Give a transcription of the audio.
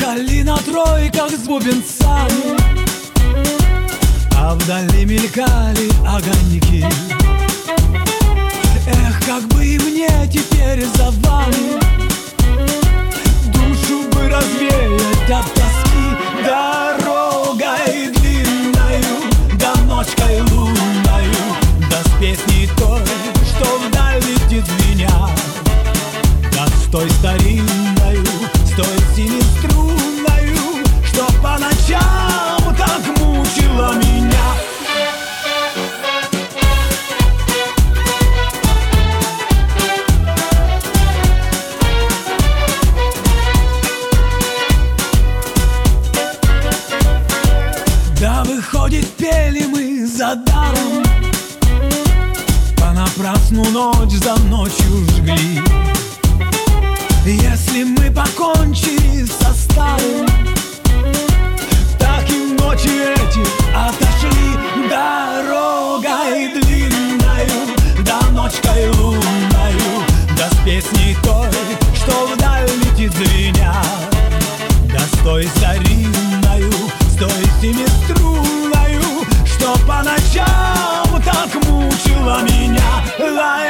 ехали на тройках с бубенцами, а вдали мелькали огоньки. Эх, как бы и мне теперь за вами, душу бы развеять от тоски. Дорогой длинною, да ночкой лунною, да с песней той, что вдаль летит звеня, да с той старинною, с той семиструнною, что по ночам так мучила меня. Да, выходит, пели мы за даром, понапрасну ночь за ночью жгли. Если мы покончили со старым, так и ночи эти отошли. Дорогой длинною, да ночкой лунною, да с песней той, что вдаль летит звеня, да с той старинною, с той семиструнною, что по ночам так мучила меня.